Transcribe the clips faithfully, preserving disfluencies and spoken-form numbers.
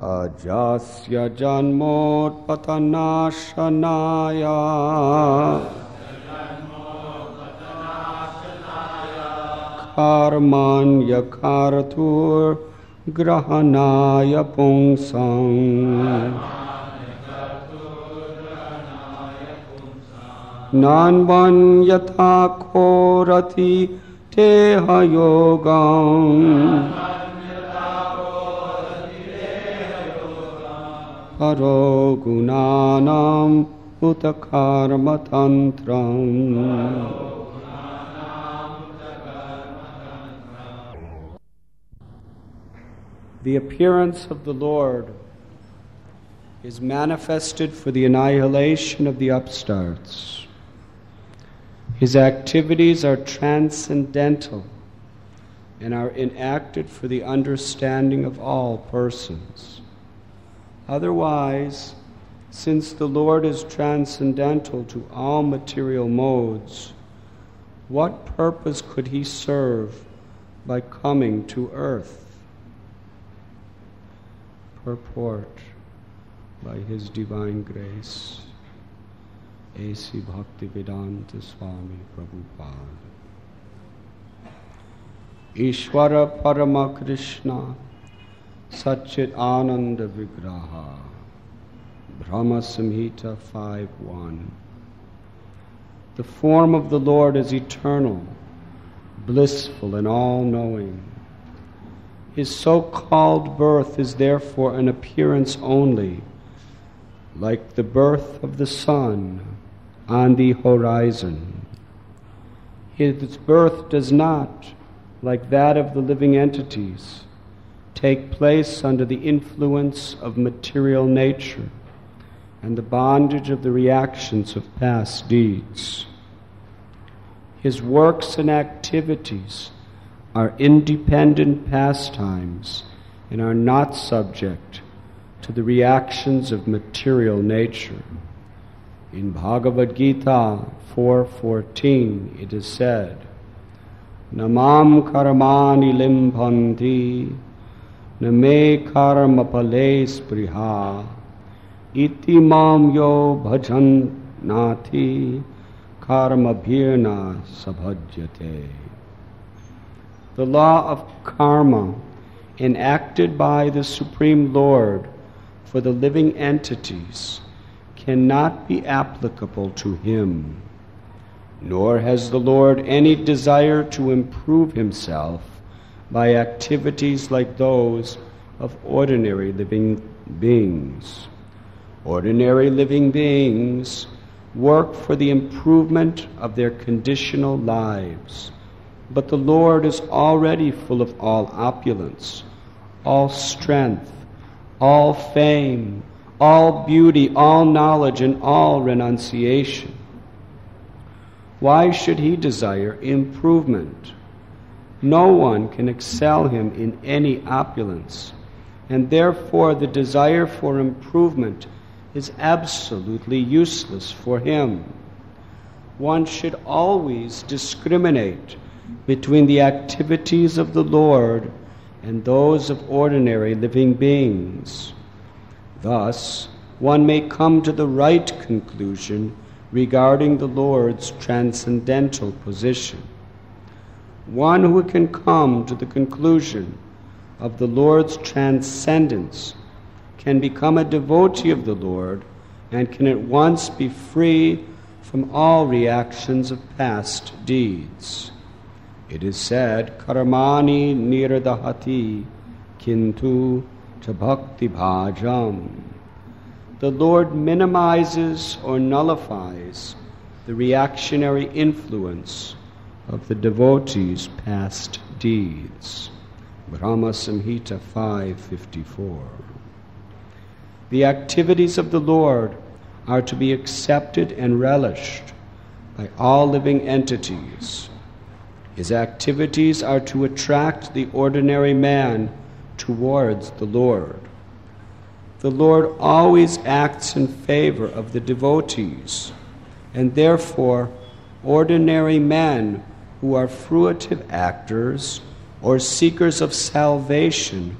Ajasya janmotpatanashanaya Karmanya kartur grahanaya pungsang Nanvan yatha korati teha yogam Paro gunanam utakarma tantram The appearance of the Lord is manifested for the annihilation of the upstarts. His activities are transcendental and are enacted for the understanding of all persons. Otherwise, since the Lord is transcendental to all material modes, what purpose could he serve by coming to earth? Purport by His Divine Grace, A C Bhaktivedanta Swami Prabhupada. Ishvara Parama Krishna Satchit Ananda Vigraha Brahma Samhita five one. The form of the Lord is eternal, blissful and all-knowing. His so-called birth is therefore an appearance only, like the birth of the sun on the horizon. His birth does not, like that of the living entities, take place under the influence of material nature and the bondage of the reactions of past deeds. His works and activities are independent pastimes and are not subject to the reactions of material nature. In Bhagavad Gita four fourteen it is said, Namam karmani limbhanti Name karma pale spriha iti mam yo bhajan nati karma bhirna sabhajyate. The law of karma enacted by the Supreme Lord for the living entities cannot be applicable to him, nor has the Lord any desire to improve himself by activities like those of ordinary living beings. Ordinary living beings work for the improvement of their conditional lives, but the Lord is already full of all opulence, all strength, all fame, all beauty, all knowledge, and all renunciation. Why should he desire improvement? No one can excel him in any opulence, and therefore the desire for improvement is absolutely useless for him. One should always discriminate between the activities of the Lord and those of ordinary living beings. Thus, one may come to the right conclusion regarding the Lord's transcendental position. One who can come to the conclusion of the Lord's transcendence can become a devotee of the Lord and can at once be free from all reactions of past deeds. It is said, Karamani niradahati kintu cha bhakti bhajam. The Lord minimizes or nullifies the reactionary influence of the devotee's past deeds. Brahma Samhita five fifty-four. The activities of the Lord are to be accepted and relished by all living entities. His activities are to attract the ordinary man towards the Lord. The Lord always acts in favor of the devotees, and therefore ordinary men who are fruitive actors or seekers of salvation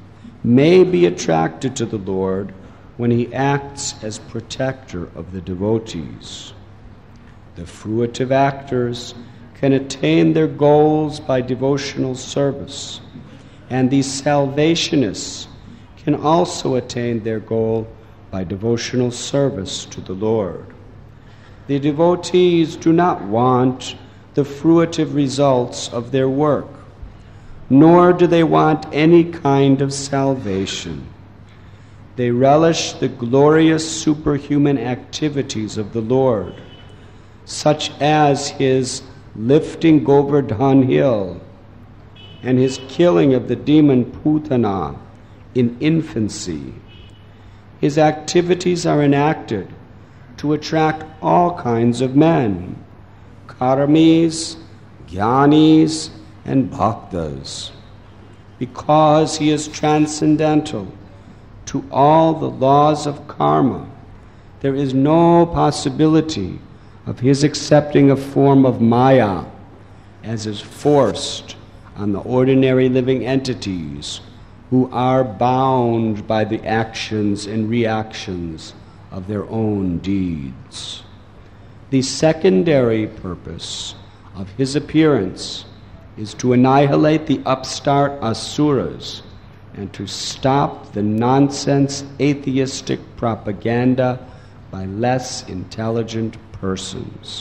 may be attracted to the Lord when he acts as protector of the devotees. The fruitive actors can attain their goals by devotional service, and the salvationists can also attain their goal by devotional service to the Lord. The devotees do not want the fruitive results of their work, nor do they want any kind of salvation. They relish the glorious superhuman activities of the Lord, such as his lifting Govardhan Hill and his killing of the demon Putana in infancy. His activities are enacted to attract all kinds of men, karamis, jnanis, and bhaktas, because he is transcendental to all the laws of karma. There is no possibility of his accepting a form of maya, as is forced on the ordinary living entities who are bound by the actions and reactions of their own deeds. The secondary purpose of his appearance is to annihilate the upstart asuras and to stop the nonsense atheistic propaganda by less intelligent persons.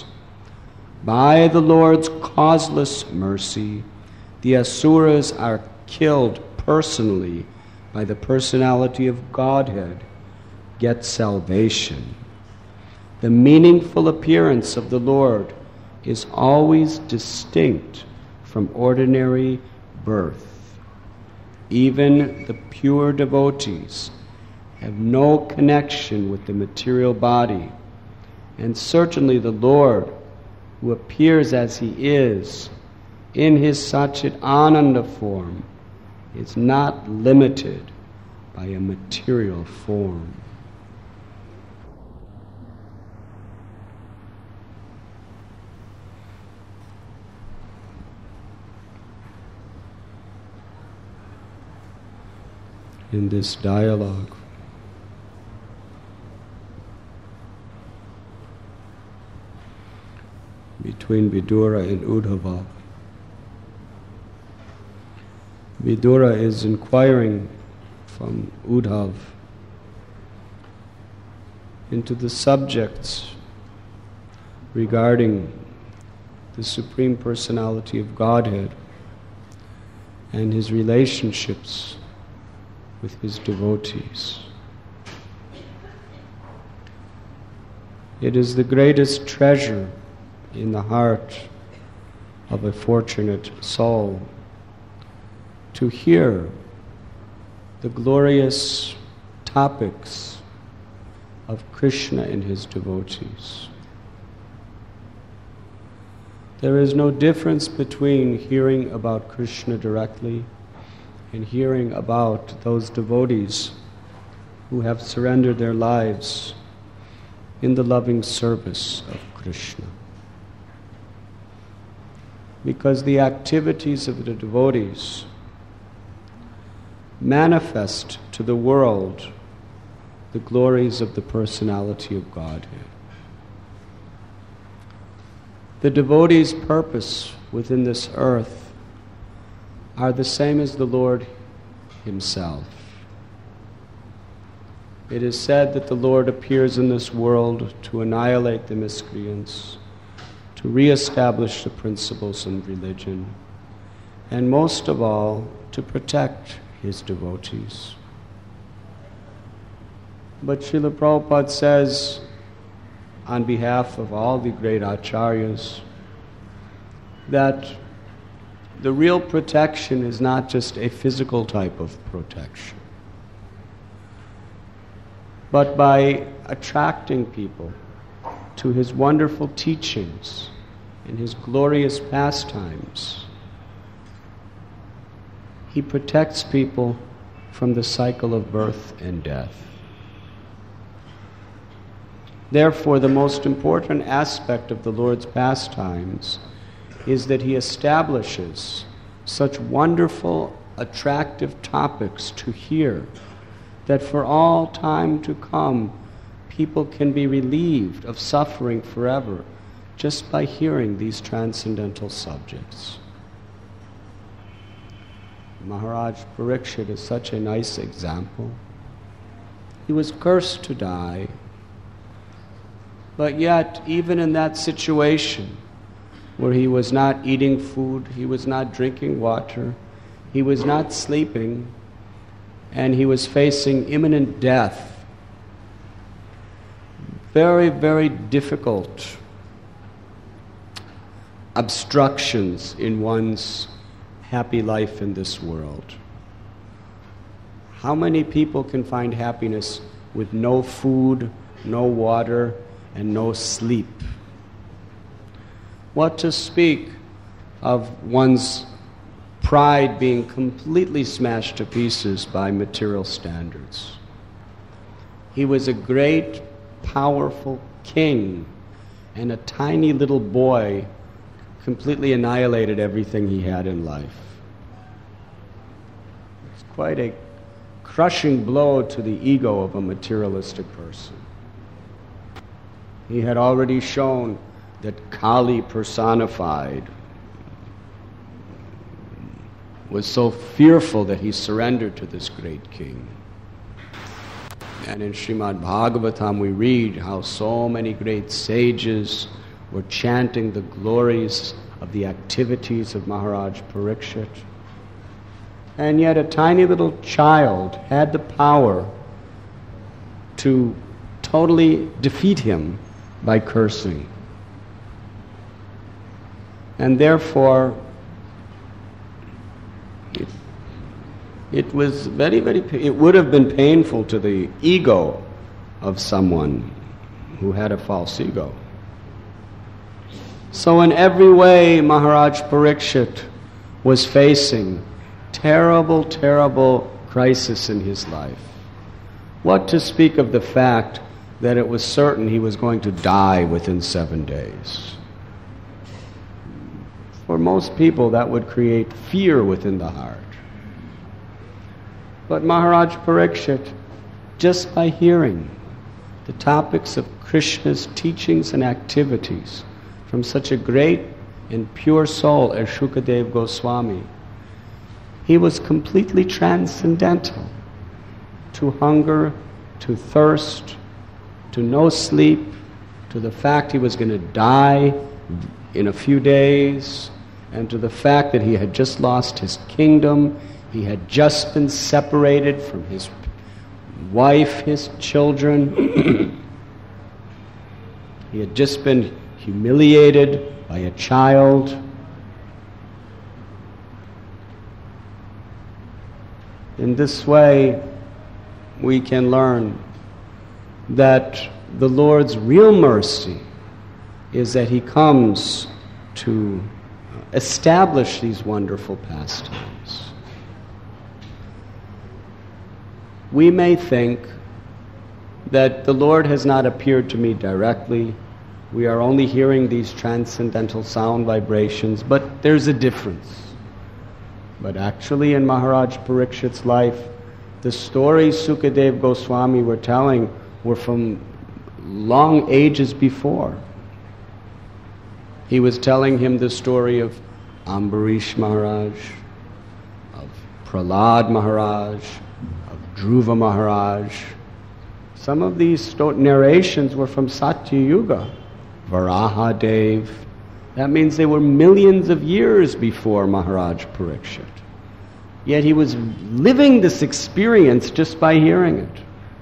By the Lord's causeless mercy, the asuras are killed personally by the personality of Godhead, get salvation. The meaningful appearance of the Lord is always distinct from ordinary birth. Even the pure devotees have no connection with the material body, and certainly the Lord, who appears as he is in his Satchit Ananda form, is not limited by a material form. In this dialogue, between Vidura and Uddhava, Vidura is inquiring from Uddhav into the subjects regarding the Supreme Personality of Godhead and his relationships with his devotees. It is the greatest treasure in the heart of a fortunate soul to hear the glorious topics of Krishna and his devotees. There is no difference between hearing about Krishna directly and hearing about those devotees who have surrendered their lives in the loving service of Krishna. Because the activities of the devotees manifest to the world the glories of the personality of Godhead. The devotees' purpose within this earth are the same as the Lord himself. It is said that the Lord appears in this world to annihilate the miscreants, to re-establish the principles of religion, and most of all, to protect his devotees. But Srila Prabhupada says, on behalf of all the great acharyas, that the real protection is not just a physical type of protection, but by attracting people to his wonderful teachings and his glorious pastimes, he protects people from the cycle of birth and death. Therefore, the most important aspect of the Lord's pastimes is that he establishes such wonderful attractive topics to hear, that for all time to come, people can be relieved of suffering forever just by hearing these transcendental subjects. Maharaj Parikshit is such a nice example. He was cursed to die, but yet, even in that situation, where he was not eating food, he was not drinking water, he was not sleeping, and he was facing imminent death, very, very difficult obstructions in one's happy life in this world. How many people can find happiness with no food, no water, and no sleep? What to speak of one's pride being completely smashed to pieces by material standards? He was a great, powerful king, and a tiny little boy completely annihilated everything he had in life. It's quite a crushing blow to the ego of a materialistic person. He had already shown that Kali personified was so fearful that he surrendered to this great king. And in Srimad Bhagavatam we read how so many great sages were chanting the glories of the activities of Maharaj Parikshit. And yet a tiny little child had the power to totally defeat him by cursing. And therefore, it, it was very, very, it would have been painful to the ego of someone who had a false ego. So in every way, Maharaj Parikshit was facing terrible, terrible crisis in his life. What to speak of the fact that it was certain he was going to die within seven days. For most people, that would create fear within the heart. But Maharaj Parikshit, just by hearing the topics of Krishna's teachings and activities from such a great and pure soul as Shukadev Goswami, he was completely transcendental to hunger, to thirst, to no sleep, to the fact he was going to die in a few days, and to the fact that he had just lost his kingdom, he had just been separated from his wife, his children. He had just been humiliated by a child. In this way, we can learn that the Lord's real mercy is that He comes to establish these wonderful pastimes. We may think that the Lord has not appeared to me directly. We are only hearing these transcendental sound vibrations, but there's a difference. But actually in Maharaj Parikshit's life, the stories Sukadev Goswami were telling were from long ages before. He was telling him the story of Ambarish Maharaj, of Prahlad Maharaj, of Dhruva Maharaj. Some of these sto- narrations were from Satya Yuga, Varaha Dev. That means they were millions of years before Maharaj Parikshit. Yet he was living this experience just by hearing it.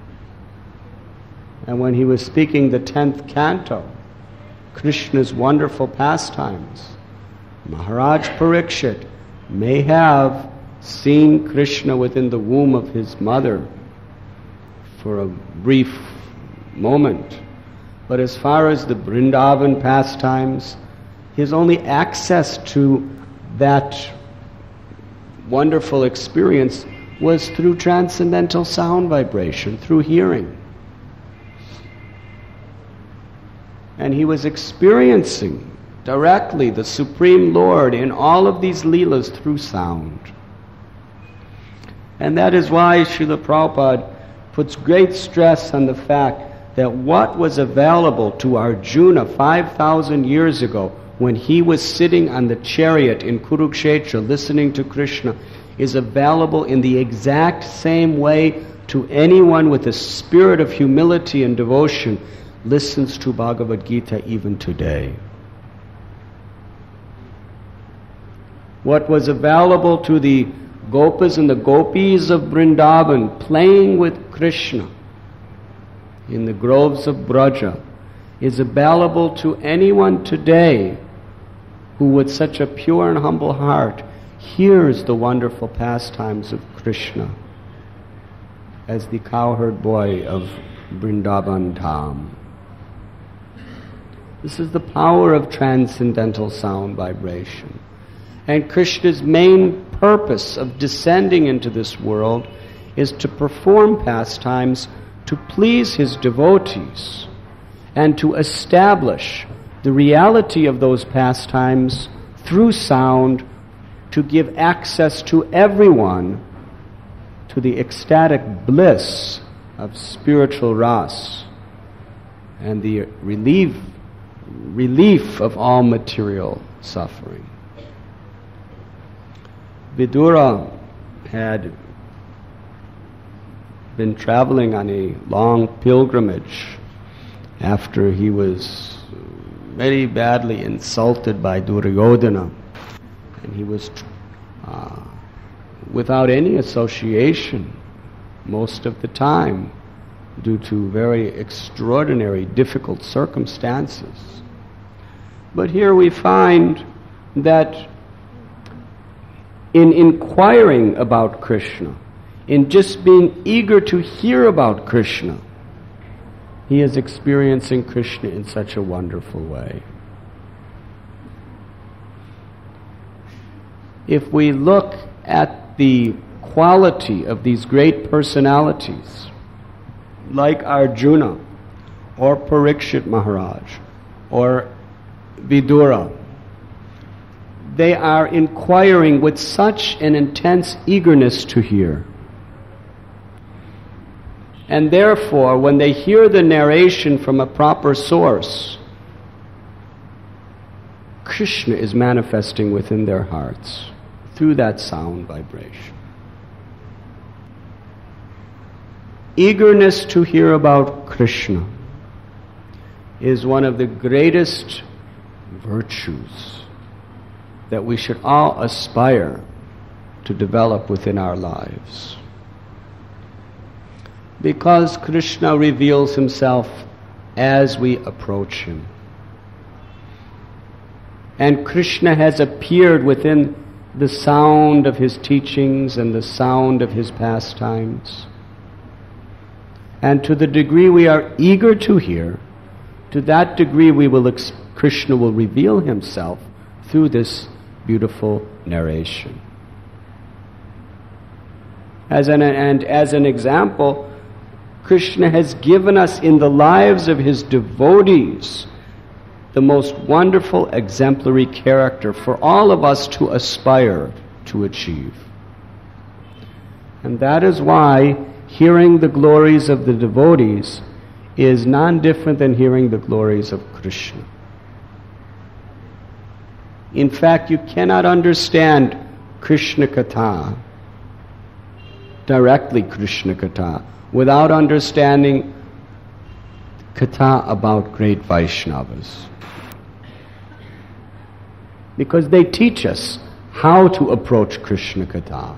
And when he was speaking the tenth canto, Krishna's wonderful pastimes, Maharaj Parikshit may have seen Krishna within the womb of his mother for a brief moment. But as far as the Vrindavan pastimes, his only access to that wonderful experience was through transcendental sound vibration, through hearing. And he was experiencing directly the Supreme Lord in all of these leelas through sound. And that is why Srila Prabhupada puts great stress on the fact that what was available to Arjuna five thousand years ago when he was sitting on the chariot in Kurukshetra listening to Krishna is available in the exact same way to anyone with a spirit of humility and devotion listens to Bhagavad Gita even today. What was available to the Gopas and the Gopis of Vrindavan playing with Krishna in the groves of Braja is available to anyone today who with such a pure and humble heart hears the wonderful pastimes of Krishna as the cowherd boy of Vrindavan Dham. This is the power of transcendental sound vibration. And Krishna's main purpose of descending into this world is to perform pastimes to please his devotees and to establish the reality of those pastimes through sound to give access to everyone to the ecstatic bliss of spiritual ras and the relief, relief of all material suffering. Vidura had been traveling on a long pilgrimage after he was very badly insulted by Duryodhana, and he was uh, without any association most of the time due to very extraordinary, difficult circumstances. But here we find that in inquiring about Krishna, in just being eager to hear about Krishna, he is experiencing Krishna in such a wonderful way. If we look at the quality of these great personalities, like Arjuna, or Parikshit Maharaj, or Vidura, they are inquiring with such an intense eagerness to hear. And therefore, when they hear the narration from a proper source, Krishna is manifesting within their hearts through that sound vibration. Eagerness to hear about Krishna is one of the greatest virtues that we should all aspire to develop within our lives. Because Krishna reveals himself as we approach him. And Krishna has appeared within the sound of his teachings and the sound of his pastimes. And to the degree we are eager to hear, to that degree we will ex- Krishna will reveal himself through this beautiful narration. As an, and as an example, Krishna has given us in the lives of his devotees the most wonderful exemplary character for all of us to aspire to achieve. And that is why hearing the glories of the devotees is non-different than hearing the glories of Krishna. In fact, you cannot understand Krishna Katha, directly Krishna Katha, without understanding Katha about great Vaishnavas. Because they teach us how to approach Krishna Katha.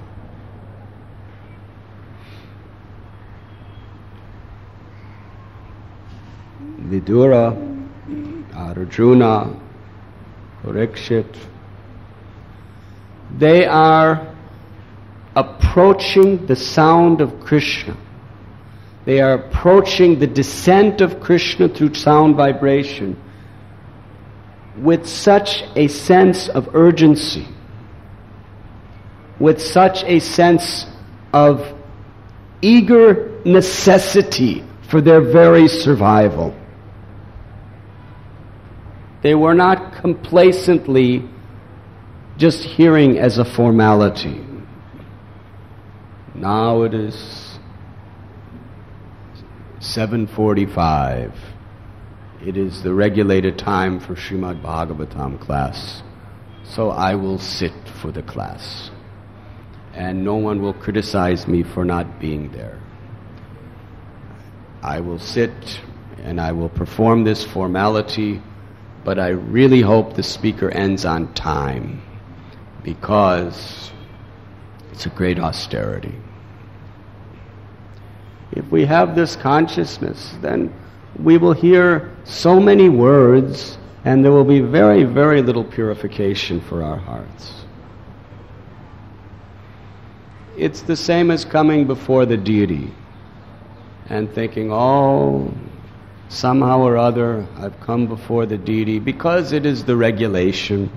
Vidura, Arjuna, Parikshit, they are approaching the sound of Krishna. They are approaching the descent of Krishna through sound vibration with such a sense of urgency, with such a sense of eager necessity for their very survival. They were not complacently just hearing as a formality. Now it is seven forty-five. It is the regulated time for Srimad Bhagavatam class. So I will sit for the class. And no one will criticize me for not being there. I will sit and I will perform this formality, but I really hope the speaker ends on time, because it's a great austerity. If we have this consciousness, then we will hear so many words, and there will be very, very little purification for our hearts. It's the same as coming before the deity and thinking, oh, somehow or other I've come before the deity because it is the regulation.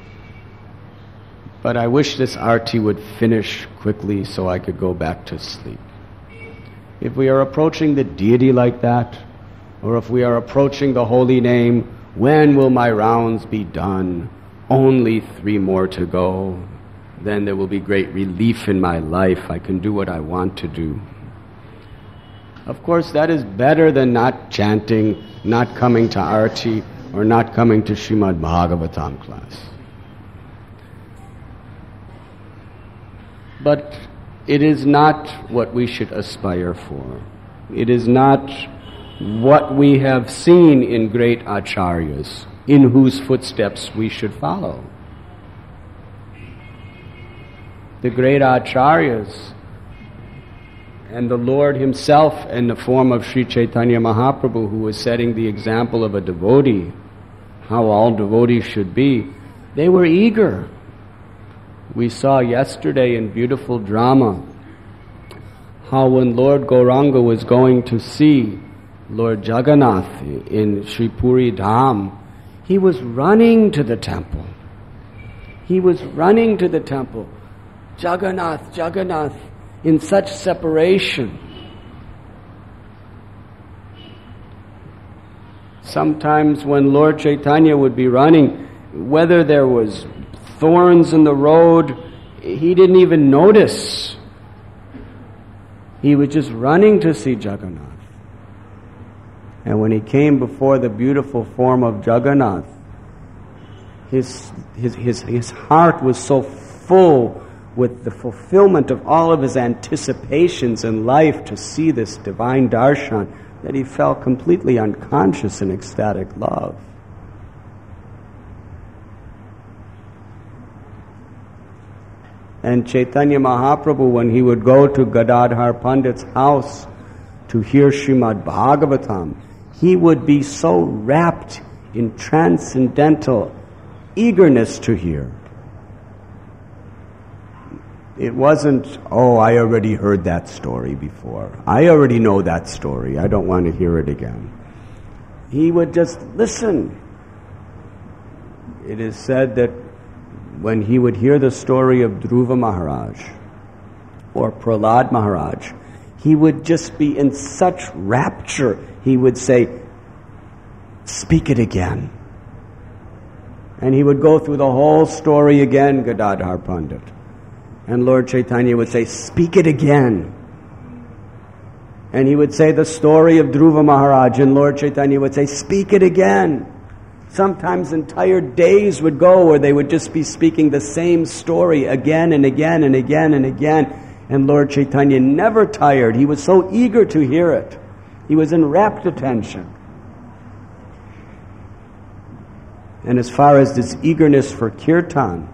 But I wish this arti would finish quickly so I could go back to sleep. If we are approaching the deity like that, or if we are approaching the holy name, when will my rounds be done? Only three more to go. Then there will be great relief in my life. I can do what I want to do. Of course, that is better than not chanting, not coming to arti, or not coming to Srimad Bhagavatam class. But it is not what we should aspire for. It is not what we have seen in great acharyas, in whose footsteps we should follow. The great acharyas and the Lord himself in the form of Sri Chaitanya Mahaprabhu, who was setting the example of a devotee, how all devotees should be, they were eager. We saw yesterday in beautiful drama how when Lord Gauranga was going to see Lord Jagannath in Sri Puri Dham, he was running to the temple. He was running to the temple. Jagannath, Jagannath, in such separation. Sometimes when Lord Chaitanya would be running, whether there was thorns in the road, he didn't even notice. He was just running to see Jagannath. And when he came before the beautiful form of Jagannath, his, his, his, his heart was so full with the fulfillment of all of his anticipations in life to see this divine darshan that he fell completely unconscious in ecstatic love. And Chaitanya Mahaprabhu, when he would go to Gadadhar Pandit's house to hear Srimad Bhagavatam, he would be so wrapped in transcendental eagerness to hear. It wasn't, oh, I already heard that story before. I already know that story. I don't want to hear it again. He would just listen. It is said that when he would hear the story of Dhruva Maharaj or Prahlad Maharaj, he would just be in such rapture. He would say, speak it again. And he would go through the whole story again, Gadadhar Pandit. And Lord Chaitanya would say, speak it again. And he would say the story of Dhruva Maharaj, and Lord Chaitanya would say, speak it again. Sometimes entire days would go where they would just be speaking the same story again and again and again and again. And Lord Chaitanya never tired. He was so eager to hear it. He was in rapt attention. And as far as this eagerness for kirtan,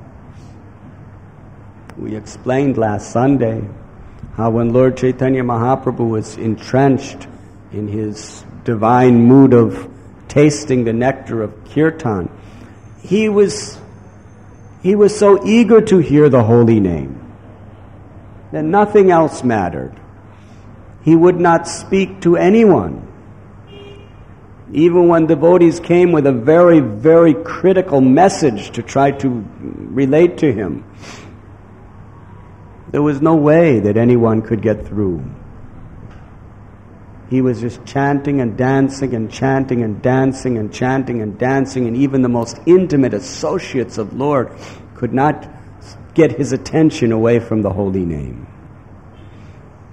we explained last Sunday how when Lord Chaitanya Mahaprabhu was entrenched in his divine mood of tasting the nectar of kirtan, he was he was so eager to hear the holy name that nothing else mattered. He would not speak to anyone. Even when devotees came with a very, very critical message to try to relate to him, there was no way that anyone could get through. He was just chanting and dancing and chanting and dancing and chanting and dancing, and even the most intimate associates of Lord could not get his attention away from the holy name.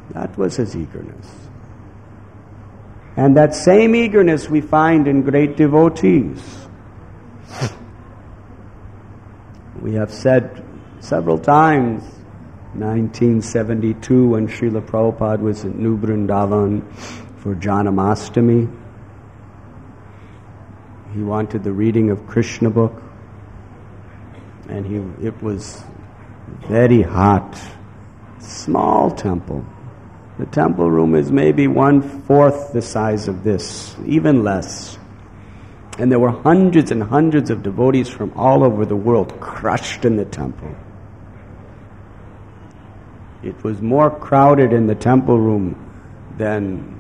That was his eagerness. And that same eagerness we find in great devotees. We have said several times, nineteen seventy-two, when Srila Prabhupada was at New Vrindavan for Janamastami, he wanted the reading of Krishna book, and he it was very hot, small temple. The temple room is maybe one-fourth the size of this, even less. And there were hundreds and hundreds of devotees from all over the world crushed in the temple. It was more crowded in the temple room than,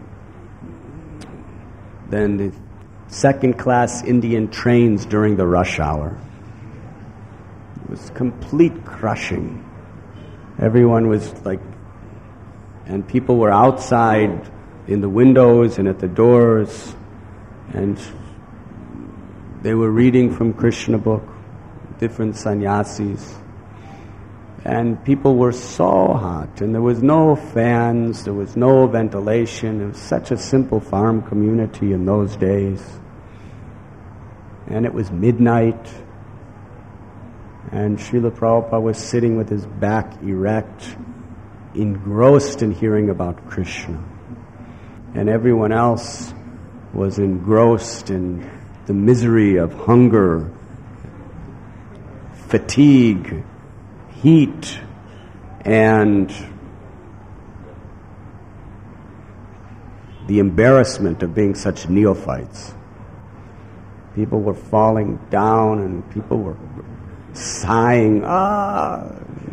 than the second-class Indian trains during the rush hour. It was complete crushing. Everyone was like, and people were outside in the windows and at the doors, and they were reading from Krishna book, different sannyasis. And people were so hot, and there was no fans, there was no ventilation. It was such a simple farm community in those days. And it was midnight, and Srila Prabhupada was sitting with his back erect, engrossed in hearing about Krishna. And everyone else was engrossed in the misery of hunger, fatigue, heat, and the embarrassment of being such neophytes. People were falling down and people were sighing, ah!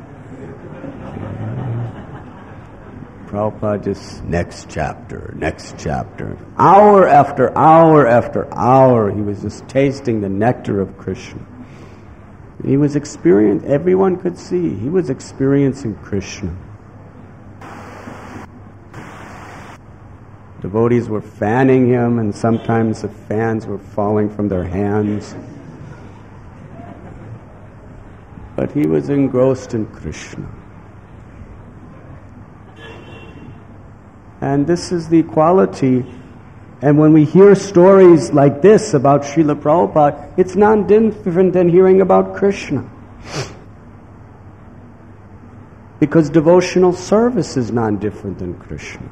Prabhupada just, next chapter, next chapter. Hour after hour after hour, he was just tasting the nectar of Krishna. He was experiencing, everyone could see, he was experiencing Krishna. Devotees were fanning him, and sometimes the fans were falling from their hands. But he was engrossed in Krishna. And this is the quality. And when we hear stories like this about Srila Prabhupada, it's not different than hearing about Krishna. Because devotional service is not different than Krishna.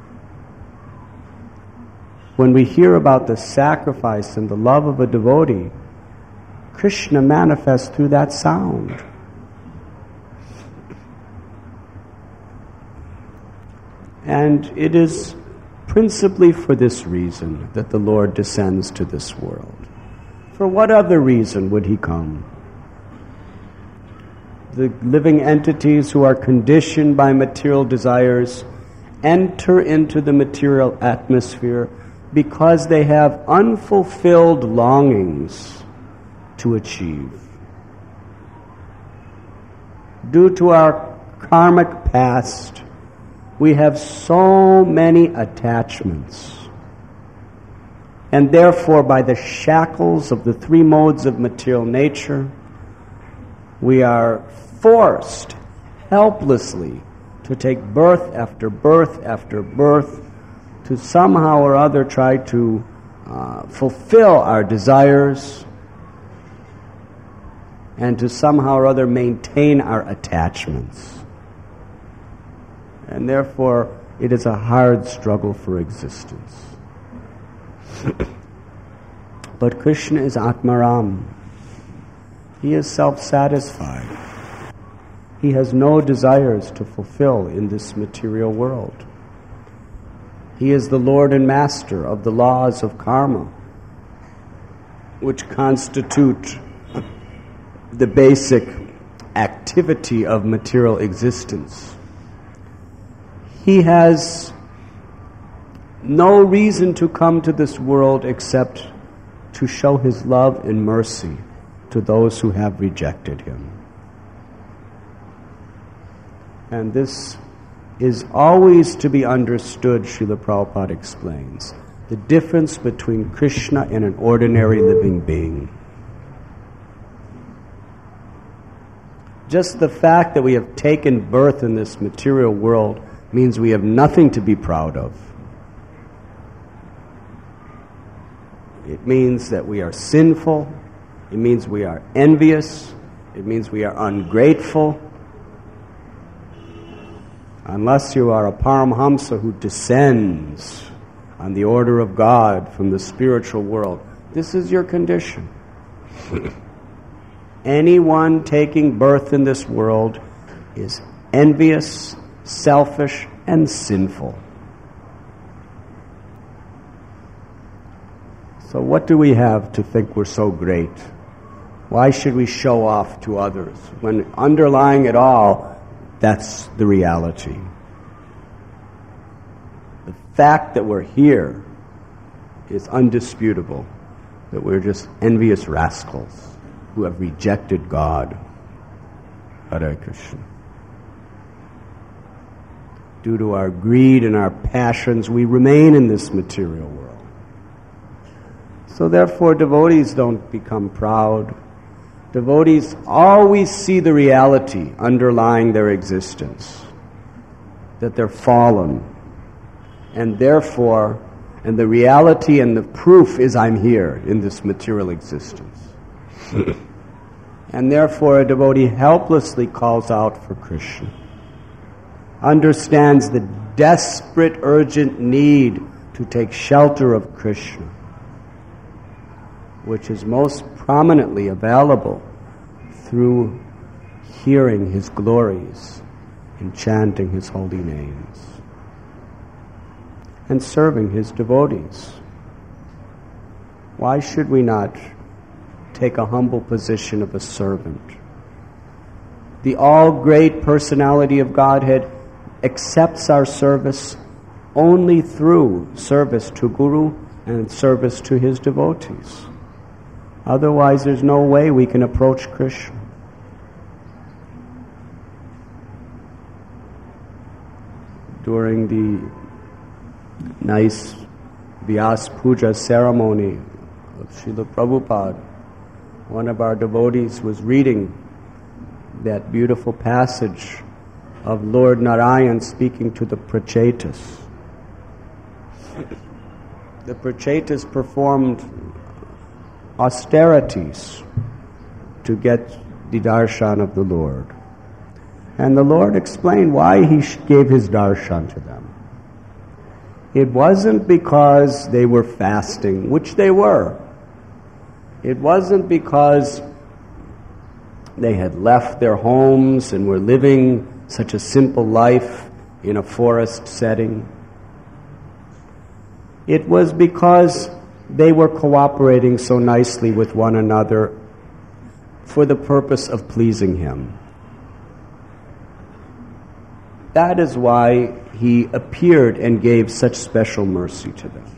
When we hear about the sacrifice and the love of a devotee, Krishna manifests through that sound. And it is principally for this reason that the Lord descends to this world. For what other reason would he come? The living entities who are conditioned by material desires enter into the material atmosphere because they have unfulfilled longings to achieve. Due to our karmic past, we have so many attachments. And therefore, by the shackles of the three modes of material nature, we are forced helplessly to take birth after birth after birth to somehow or other try to uh, fulfill our desires and to somehow or other maintain our attachments. And therefore, it is a hard struggle for existence. But Krishna is Atmaram. He is self-satisfied. He has no desires to fulfill in this material world. He is the Lord and Master of the laws of karma, which constitute the basic activity of material existence. He has no reason to come to this world except to show his love and mercy to those who have rejected him. And this is always to be understood, Srila Prabhupada explains, the difference between Krishna and an ordinary living being. Just the fact that we have taken birth in this material world means we have nothing to be proud of. It means that we are sinful. It means we are envious. It means we are ungrateful. Unless you are a Paramhamsa who descends on the order of God from the spiritual world, this is your condition. Anyone taking birth in this world is envious, selfish, and sinful. So what do we have to think we're so great? Why should we show off to others when underlying it all, that's the reality? The fact that we're here is undisputable, that we're just envious rascals who have rejected God. Hare Krishna. Due to our greed and our passions, we remain in this material world. So therefore, devotees don't become proud. Devotees always see the reality underlying their existence, that they're fallen. And therefore, and the reality and the proof is I'm here in this material existence. And therefore, a devotee helplessly calls out for Krishna, understands the desperate, urgent need to take shelter of Krishna, which is most prominently available through hearing His glories and chanting His holy names and serving His devotees. Why should we not take a humble position of a servant? The all-great personality of Godhead accepts our service only through service to Guru and service to His devotees. Otherwise, there's no way we can approach Krishna. During the nice Vyas Puja ceremony of Srila Prabhupada, one of our devotees was reading that beautiful passage of Lord Narayan speaking to the Prachetas. The Prachetas performed austerities to get the darshan of the Lord. And the Lord explained why He gave His darshan to them. It wasn't because they were fasting, which they were. It wasn't because they had left their homes and were living such a simple life in a forest setting. It was because they were cooperating so nicely with one another for the purpose of pleasing Him. That is why He appeared and gave such special mercy to them.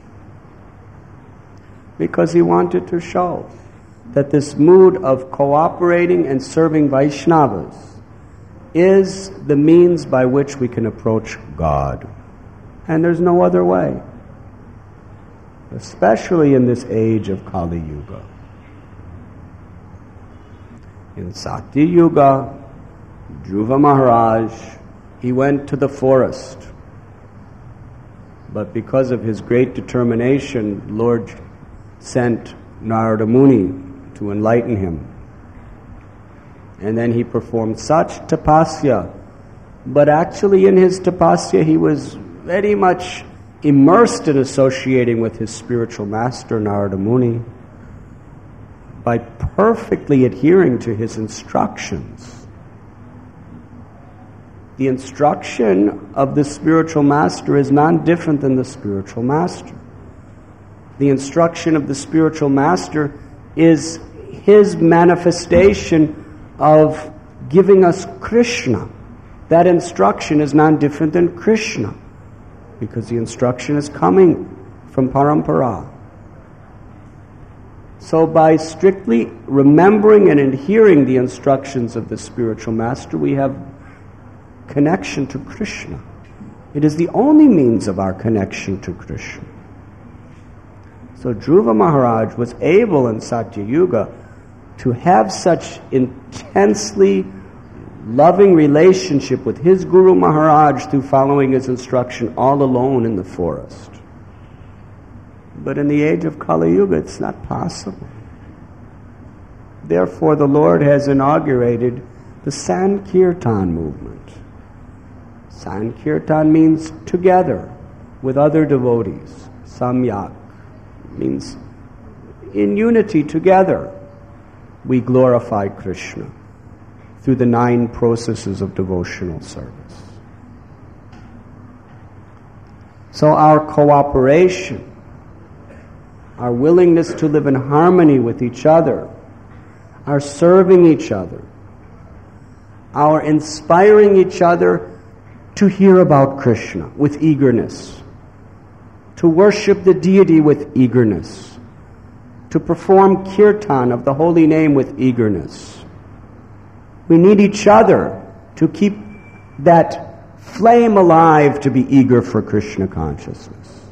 Because He wanted to show that this mood of cooperating and serving Vaishnavas is the means by which we can approach God. And there's no other way. Especially in this age of Kali Yuga. In Satya Yuga, Dhruva Maharaj, he went to the forest. But because of his great determination, Lord sent Narada Muni to enlighten him. And then he performed such tapasya. But actually in his tapasya he was very much immersed in associating with his spiritual master, Narada Muni, by perfectly adhering to his instructions. The instruction of the spiritual master is none different than the spiritual master. The instruction of the spiritual master is his manifestation of giving us Krishna. That instruction is none different than Krishna, because the instruction is coming from Parampara. So by strictly remembering and adhering the instructions of the spiritual master, we have connection to Krishna. It is the only means of our connection to Krishna. So Dhruva Maharaj was able in Satya Yuga to have such intensely loving relationship with his Guru Maharaj through following his instruction all alone in the forest. But in the age of Kali Yuga, it's not possible. Therefore, the Lord has inaugurated the Sankirtan movement. Sankirtan means together with other devotees. Samyak means in unity together we glorify Krishna through the nine processes of devotional service. So our cooperation, our willingness to live in harmony with each other, our serving each other, our inspiring each other to hear about Krishna with eagerness, to worship the deity with eagerness, to perform kirtan of the holy name with eagerness. We need each other to keep that flame alive, to be eager for Krishna consciousness.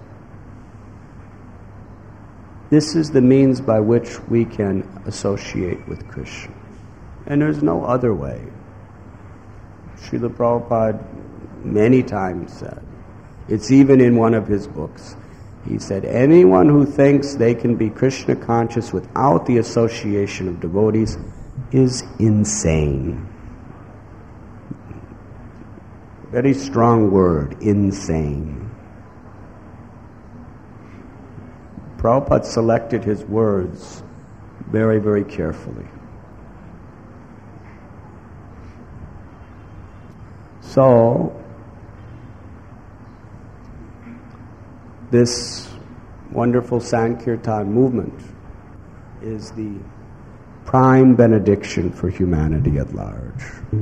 This is the means by which we can associate with Krishna. And there's no other way. Srila Prabhupada many times said, it's even in one of his books, he said, anyone who thinks they can be Krishna conscious without the association of devotees is insane. Very strong word, insane. Prabhupada selected his words very, very carefully. So, this wonderful Sankirtan movement is the prime benediction for humanity at large.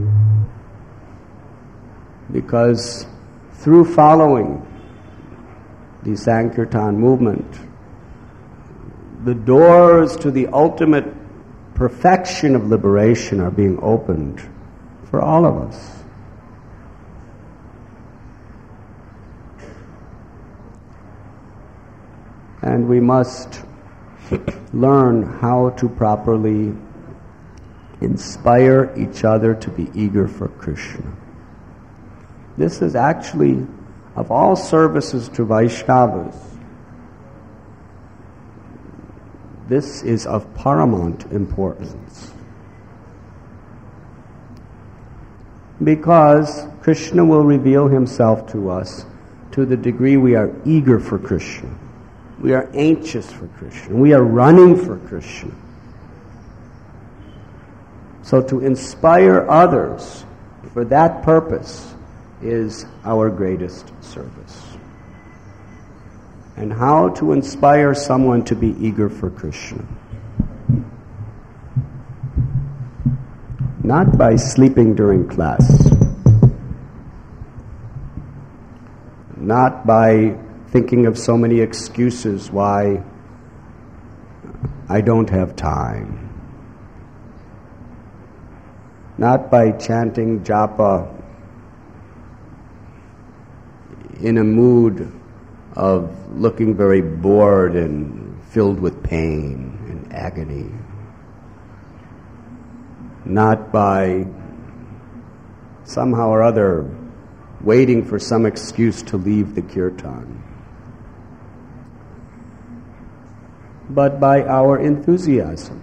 Because through following the Sankirtan movement, the doors to the ultimate perfection of liberation are being opened for all of us. And we must learn how to properly inspire each other to be eager for Krishna. This is actually, of all services to Vaishnavas, this is of paramount importance. Because Krishna will reveal himself to us to the degree we are eager for Krishna. We are anxious for Krishna. We are running for Krishna. So to inspire others for that purpose is our greatest service. And how to inspire someone to be eager for Krishna? Not by sleeping during class. Not by thinking of so many excuses why I don't have time. Not by chanting japa in a mood of looking very bored and filled with pain and agony. Not by somehow or other waiting for some excuse to leave the kirtan. But by our enthusiasm.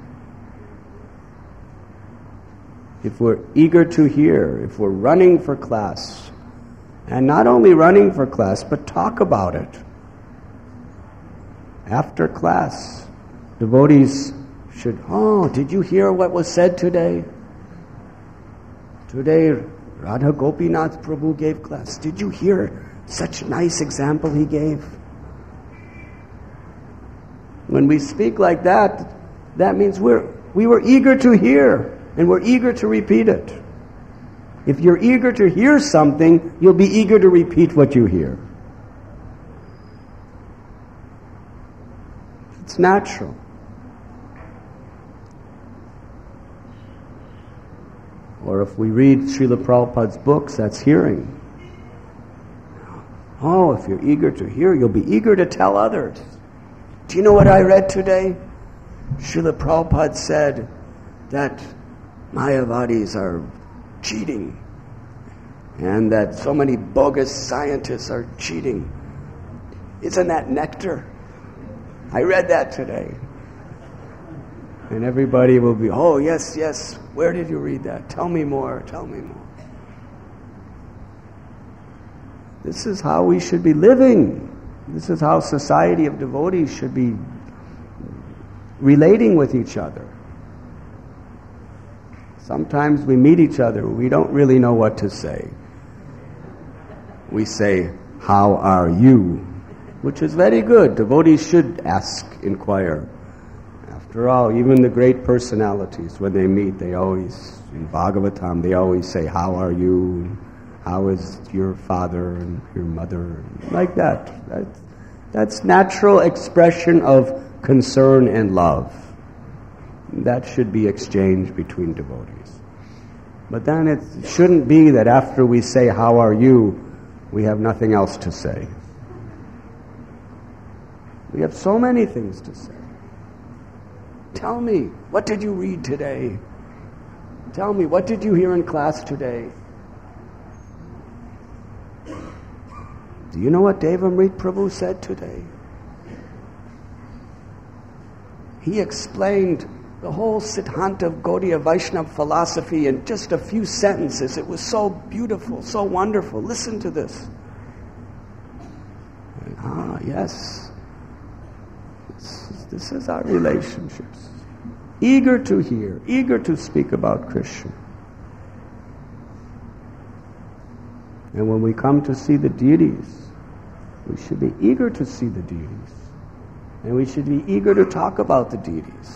If we're eager to hear, if we're running for class, and not only running for class, but talk about it. After class, devotees should, oh, did you hear what was said today? Today, Radha Gopinath Prabhu gave class. Did you hear such a nice example he gave? When we speak like that, that means we're, we were eager to hear, and we're eager to repeat it. If you're eager to hear something, you'll be eager to repeat what you hear. It's natural. Or if we read Srila Prabhupada's books, that's hearing. Oh, if you're eager to hear, you'll be eager to tell others. Do you know what I read today? Srila Prabhupada said that Mayavadis are cheating, and that so many bogus scientists are cheating. Isn't that nectar? I read that today. And everybody will be, oh, yes, yes, where did you read that? Tell me more, tell me more. This is how we should be living. This is how society of devotees should be relating with each other. Sometimes we meet each other, we don't really know what to say. We say, how are you? Which is very good. Devotees should ask, inquire. After all, even the great personalities, when they meet, they always, in Bhagavatam, they always say, how are you? How is your father and your mother? Like that. That's, that's natural expression of concern and love. That should be exchanged between devotees. But then it shouldn't be that after we say, how are you, we have nothing else to say. We have so many things to say. Tell me, what did you read today? Tell me, what did you hear in class today? Do you know what Devamrit Prabhu said today? He explained the whole Siddhanta of Gaudiya Vaishnava philosophy in just a few sentences. It was so beautiful, so wonderful. Listen to this. And, ah, yes. This is, this is our relationships. Eager to hear, eager to speak about Krishna. And when we come to see the deities, we should be eager to see the deities. And we should be eager to talk about the deities.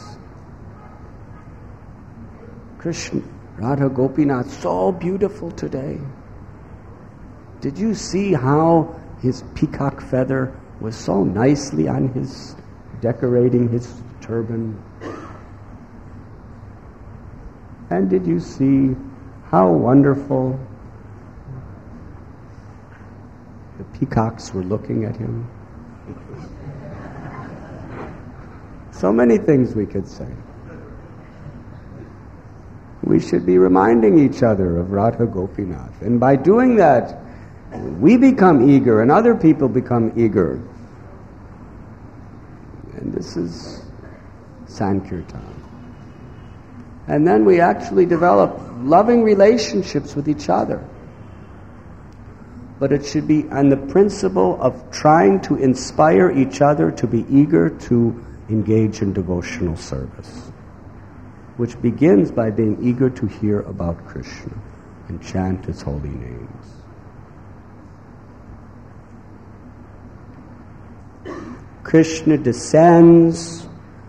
Krishna, Radha Gopinath, so beautiful today. Did you see how his peacock feather was so nicely on his, decorating his turban? And did you see how wonderful the peacocks were looking at him? So many things we could say. We should be reminding each other of Radha Gopinath. And by doing that, we become eager and other people become eager. And this is Sankirtan. And then we actually develop loving relationships with each other. But it should be on the principle of trying to inspire each other to be eager to engage in devotional service, which begins by being eager to hear about Krishna and chant His holy names. Krishna descends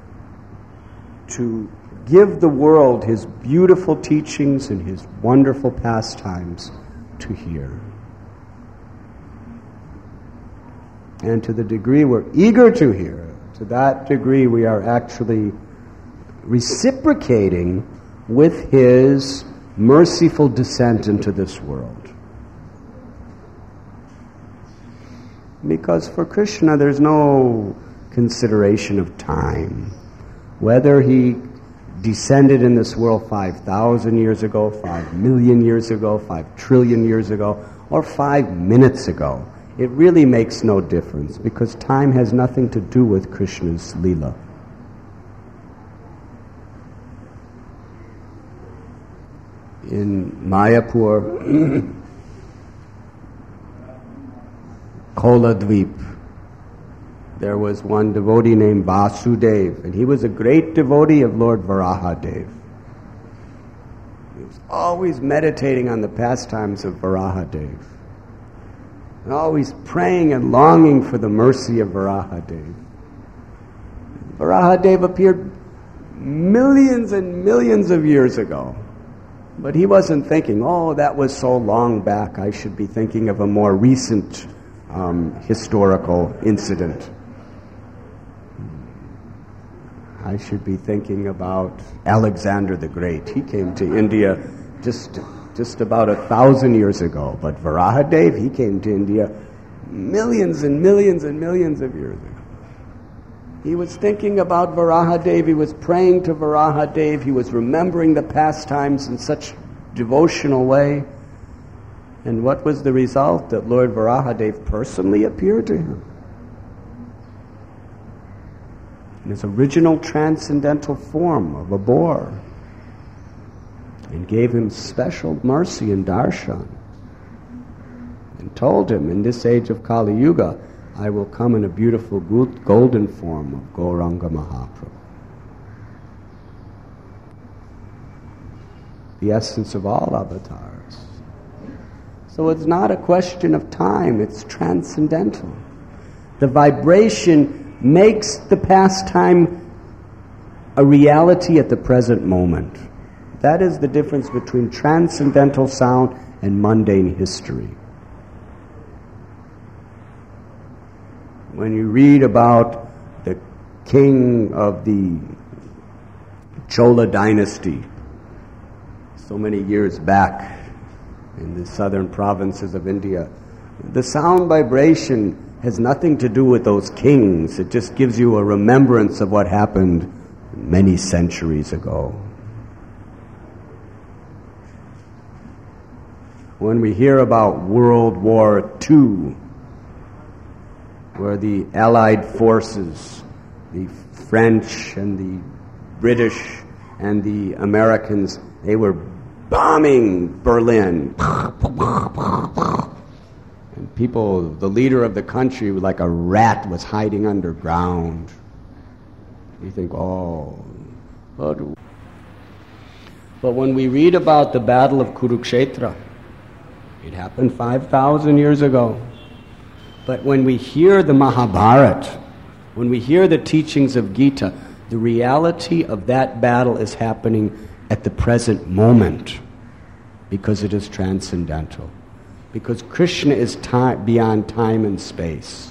to give the world His beautiful teachings and His wonderful pastimes to hear. And to the degree we're eager to hear, to that degree we are actually reciprocating with His merciful descent into this world. Because for Krishna there's no consideration of time. Whether He descended in this world five thousand years ago, five million years ago, five trillion years ago, or five minutes ago, it really makes no difference, because time has nothing to do with Krishna's Leela. In Mayapur, Koladvip, there was one devotee named Vasudev, and he was a great devotee of Lord Varahadev. He was always meditating on the pastimes of Varahadev, and always praying and longing for the mercy of Varahadev. Varahadev appeared millions and millions of years ago, but he wasn't thinking, oh, that was so long back, I should be thinking of a more recent um, historical incident. I should be thinking about Alexander the Great. He came to India just just about a thousand years ago. But Varahadev, he came to India millions and millions and millions of years ago. He was thinking about Varahadev. He was praying to Varahadev. He was remembering the pastimes in such devotional way. And what was the result? That Lord Varahadev personally appeared to him in his original transcendental form of a boar and gave him special mercy and darshan and told him, in this age of Kali Yuga, I will come in a beautiful golden form of Gauranga Mahaprabhu. The essence of all avatars. So it's not a question of time, it's transcendental. The vibration makes the past time a reality at the present moment. That is the difference between transcendental sound and mundane history. When you read about the king of the Chola dynasty, so many years back in the southern provinces of India, the sound vibration has nothing to do with those kings. It just gives you a remembrance of what happened many centuries ago. When we hear about World War Two, where the Allied forces, the French and the British and the Americans, they were bombing Berlin. And people, the leader of the country, like a rat, was hiding underground. You think, oh, but, but when we read about the Battle of Kurukshetra, it happened five thousand years ago. But when we hear the Mahabharata, when we hear the teachings of Gita, the reality of that battle is happening at the present moment because it is transcendental. Because Krishna is time, beyond time and space.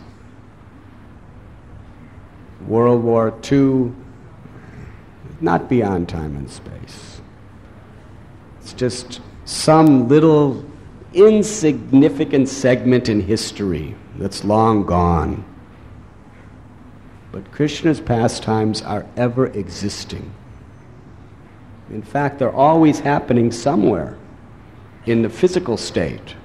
World War Two, not beyond time and space. It's just some little insignificant segment in history that's long gone. But Krishna's pastimes are ever existing. In fact, they're always happening somewhere in the physical state.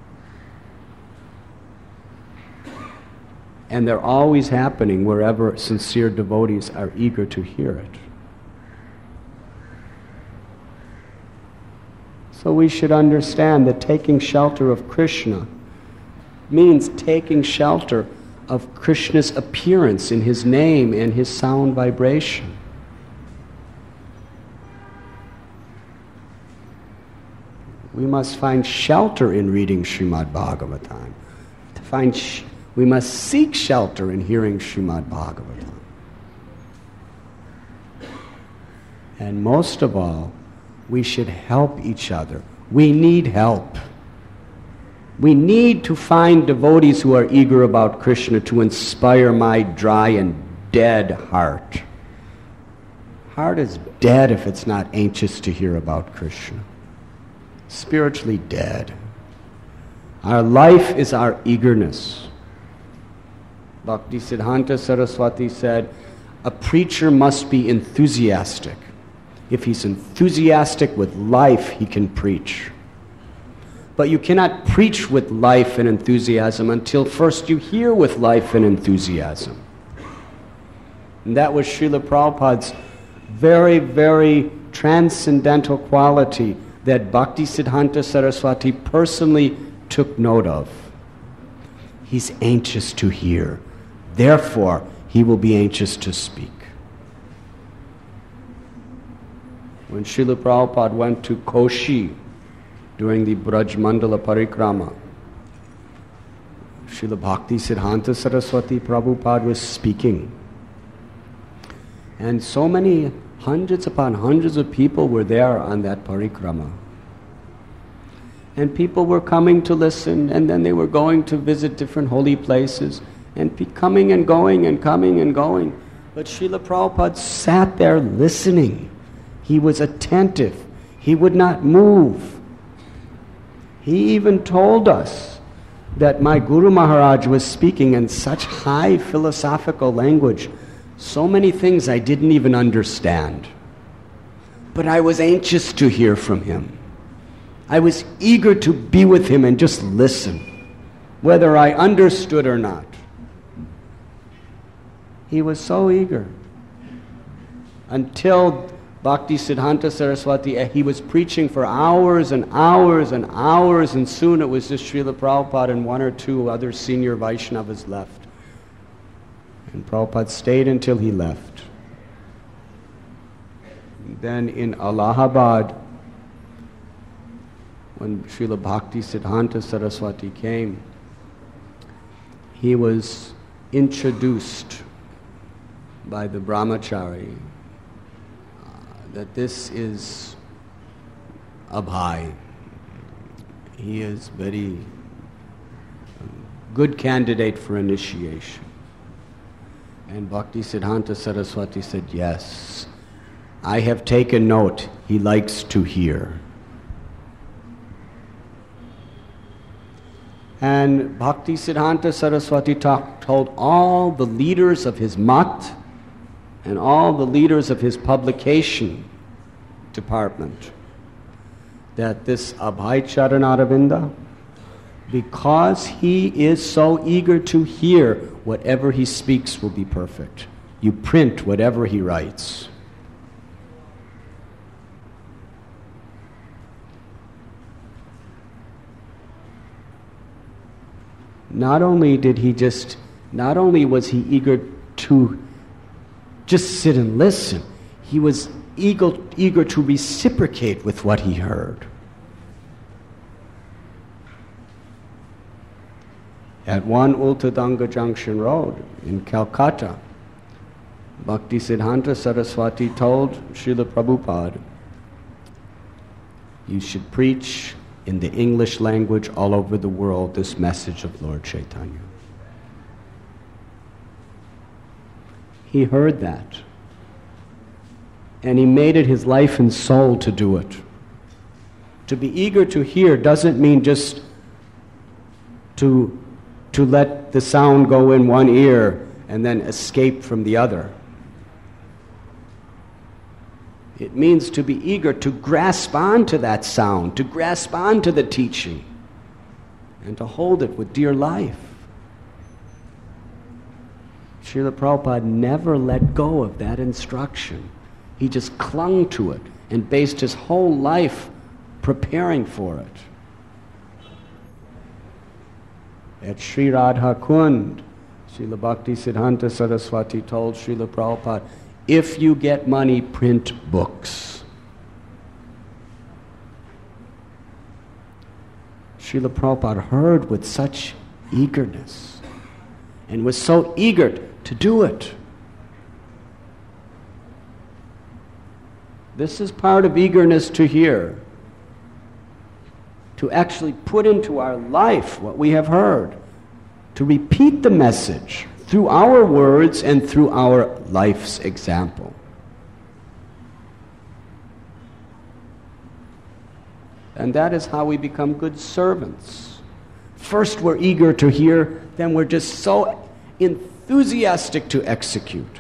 And they're always happening wherever sincere devotees are eager to hear it. So we should understand that taking shelter of Krishna means taking shelter of Krishna's appearance in his name and his sound vibration. We must find shelter in reading Srimad Bhagavatam. To find sh- we must seek shelter in hearing Srimad Bhagavatam. And most of all, we should help each other. We need help. We need to find devotees who are eager about Krishna to inspire my dry and dead heart. Heart is dead if it's not anxious to hear about Krishna. Spiritually dead. Our life is our eagerness. Bhakti Siddhanta Saraswati said, a preacher must be enthusiastic. If he's enthusiastic with life, he can preach. But you cannot preach with life and enthusiasm until first you hear with life and enthusiasm. And that was Srila Prabhupada's very, very transcendental quality that Bhakti Siddhanta Saraswati personally took note of. He's anxious to hear. Therefore, he will be anxious to speak. When Srila Prabhupada went to Koshi during the Braj Mandala Parikrama, Srila Bhakti Siddhanta Saraswati Prabhupada was speaking. And so many hundreds upon hundreds of people were there on that parikrama. And people were coming to listen, and then they were going to visit different holy places, and be coming and going and coming and going. But Srila Prabhupada sat there listening. He was attentive. He would not move. He even told us that my Guru Maharaj was speaking in such high philosophical language, so many things I didn't even understand. But I was anxious to hear from him. I was eager to be with him and just listen, whether I understood or not. He was so eager. Until Bhaktisiddhanta Saraswati, he was preaching for hours and hours and hours, and soon it was just Srila Prabhupada and one or two other senior Vaishnavas left. And Prabhupada stayed until he left. Then in Allahabad, when Srila Bhaktisiddhanta Saraswati came, he was introduced by the brahmachari uh, that this is Abhay. He is very good candidate for initiation. And Bhaktisiddhanta Saraswati said, yes, I have taken note. He likes to hear. And Bhaktisiddhanta Saraswati talk, told all the leaders of his mat and all the leaders of his publication department that this Abhay Charanaravinda, because he is so eager to hear, whatever he speaks will be perfect. You print whatever he writes. Not only did he just, not only was he eager to just sit and listen, he was eager, eager to reciprocate with what he heard. At one Ultadanga Junction Road in Calcutta, Bhaktisiddhanta Saraswati told Srila Prabhupada, you should preach in the English language all over the world this message of Lord Chaitanya. He heard that, and he made it his life and soul to do it. To be eager to hear doesn't mean just to, to let the sound go in one ear and then escape from the other. It means to be eager to grasp onto that sound, to grasp onto the teaching, and to hold it with dear life. Srila Prabhupada never let go of that instruction. He just clung to it and based his whole life preparing for it. At Sri Radha Kund, Srila Bhaktisiddhanta Saraswati told Srila Prabhupada, if you get money, print books. Srila Prabhupada heard with such eagerness and was so eager to do it. This is part of eagerness to hear, to actually put into our life what we have heard, to repeat the message through our words and through our life's example. And that is how we become good servants. First we're eager to hear, then we're just so enthusiastic to execute.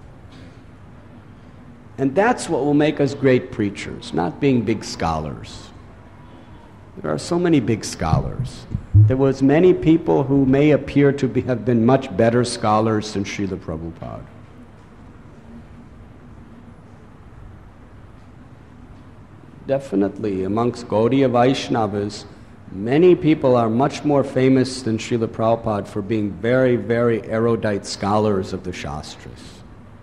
And that's what will make us great preachers, not being big scholars. There are so many big scholars. There was many people who may appear to be, have been much better scholars than Srila Prabhupada. Definitely, amongst Gaudiya Vaishnavas, many people are much more famous than Srila Prabhupada for being very, very erudite scholars of the Shastras.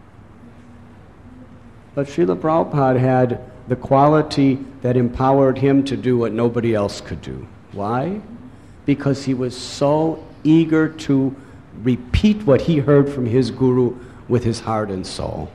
But Srila Prabhupada had the quality that empowered him to do what nobody else could do. Why? Because he was so eager to repeat what he heard from his guru with his heart and soul.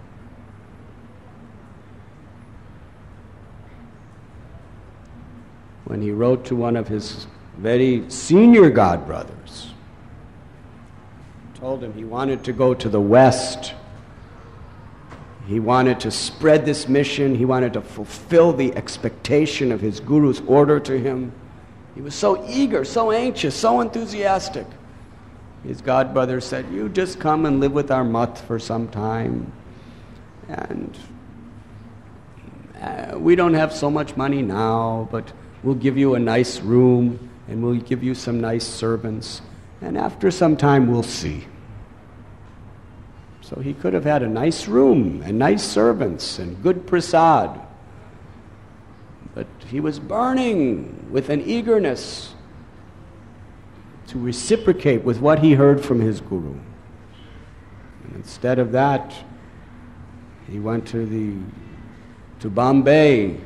When he wrote to one of his very senior godbrothers, told him he wanted to go to the West. He wanted to spread this mission. He wanted to fulfill the expectation of his guru's order to him. He was so eager, so anxious, so enthusiastic. His godbrother said, you just come and live with our mutt for some time. And uh, we don't have so much money now, but we'll give you a nice room, and we'll give you some nice servants, and after some time we'll see. So he could have had a nice room, and nice servants, and good prasad. But he was burning with an eagerness to reciprocate with what he heard from his guru. And instead of that, he went to the to Bombay.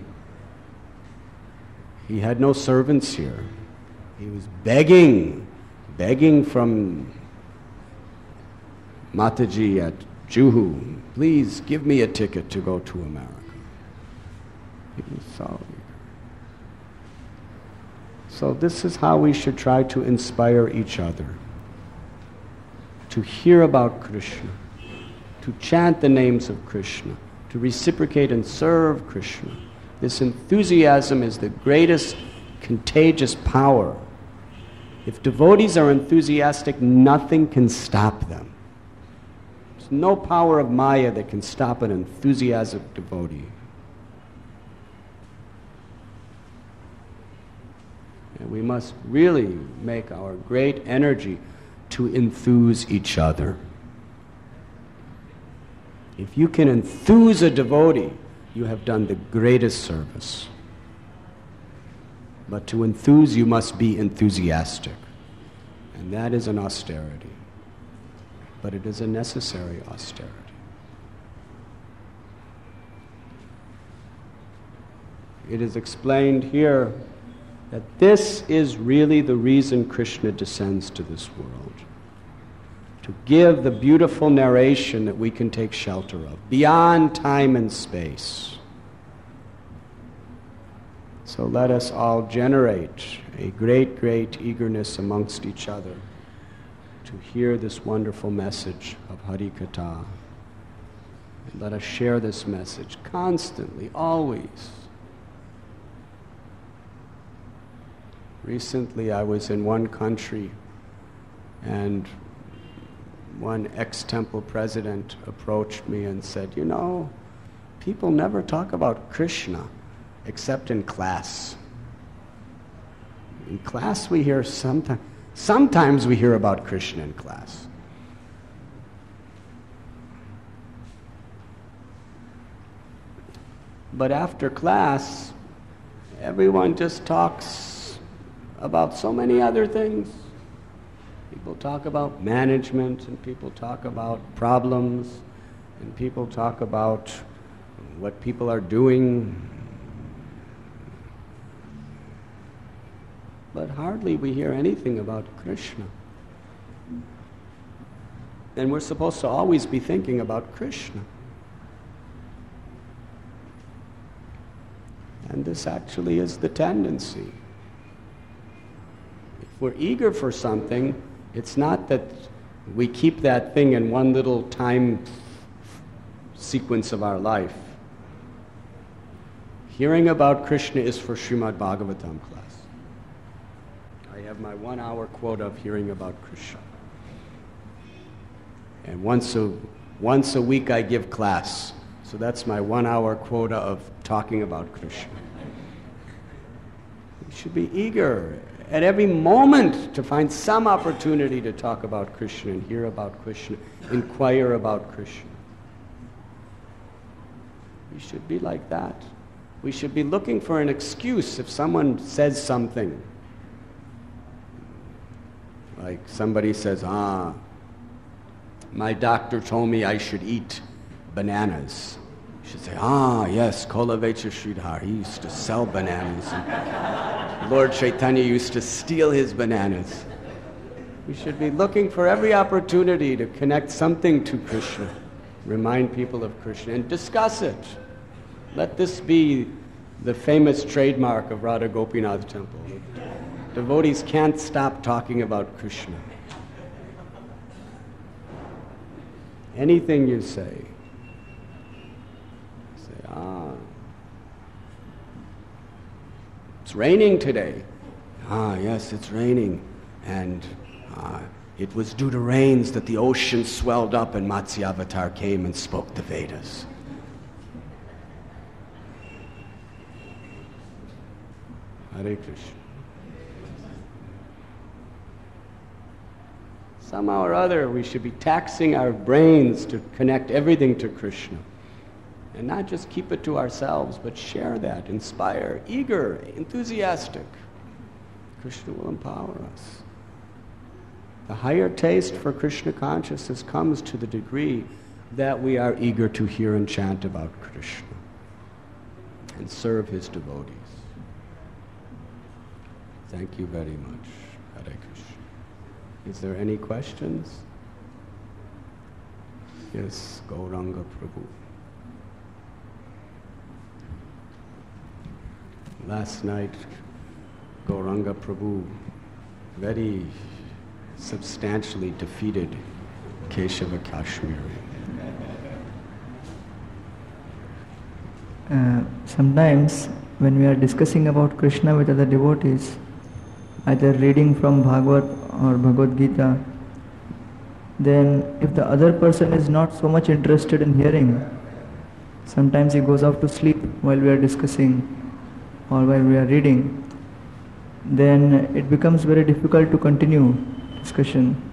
He had no servants here. He was begging, begging from Mataji at Juhu, please give me a ticket to go to America. He was so eager. So this is how we should try to inspire each other. To hear about Krishna, to chant the names of Krishna, to reciprocate and serve Krishna. This enthusiasm is the greatest contagious power. If devotees are enthusiastic, nothing can stop them. There's no power of Maya that can stop an enthusiastic devotee. And we must really make our great energy to enthuse each other. If you can enthuse a devotee, you have done the greatest service. But to enthuse, you must be enthusiastic. And that is an austerity. But it is a necessary austerity. It is explained here that this is really the reason Krishna descends to this world. To give the beautiful narration that we can take shelter of, beyond time and space. So let us all generate a great, great eagerness amongst each other to hear this wonderful message of Hari Katha. And let us share this message constantly, always. Recently I was in one country, and one ex-temple president approached me and said, you know, people never talk about Krishna except in class. In class we hear sometimes, sometimes we hear about Krishna in class. But after class, everyone just talks about so many other things. People talk about management, and people talk about problems, and people talk about what people are doing. But hardly we hear anything about Krishna. And we're supposed to always be thinking about Krishna. And this actually is the tendency. If we're eager for something, it's not that we keep that thing in one little time sequence of our life. Hearing about Krishna is for Srimad Bhagavatam class. I have my one hour quota of hearing about Krishna. And once a, once a week I give class. So that's my one hour quota of talking about Krishna. We should be eager at every moment to find some opportunity to talk about Krishna and hear about Krishna, inquire about Krishna. We should be like that. We should be looking for an excuse if someone says something. Like somebody says, ah, my doctor told me I should eat bananas. You should say, ah, yes, Kolavecha Sridhar, he used to sell bananas. And Lord Chaitanya used to steal his bananas. We should be looking for every opportunity to connect something to Krishna, remind people of Krishna, and discuss it. Let this be the famous trademark of Radha Gopinath Temple. Devotees can't stop talking about Krishna. Anything you say, say, ah, it's raining today. Ah, yes, it's raining. And uh, it was due to rains that the ocean swelled up and Matsyavatar came and spoke the Vedas. Hare Krishna. Somehow or other, we should be taxing our brains to connect everything to Krishna. And not just keep it to ourselves, but share that, inspire, eager, enthusiastic. Krishna will empower us. The higher taste for Krishna consciousness comes to the degree that we are eager to hear and chant about Krishna and serve his devotees. Thank you very much. Hare Krishna. Is there any questions? Yes, Gauranga Prabhu. Last night, Gauranga Prabhu very substantially defeated Keshava Kashmiri. Uh, sometimes when we are discussing about Krishna with other devotees, either reading from Bhagavad or Bhagavad Gita, then if the other person is not so much interested in hearing, sometimes he goes off to sleep while we are discussing or while we are reading, then it becomes very difficult to continue discussion.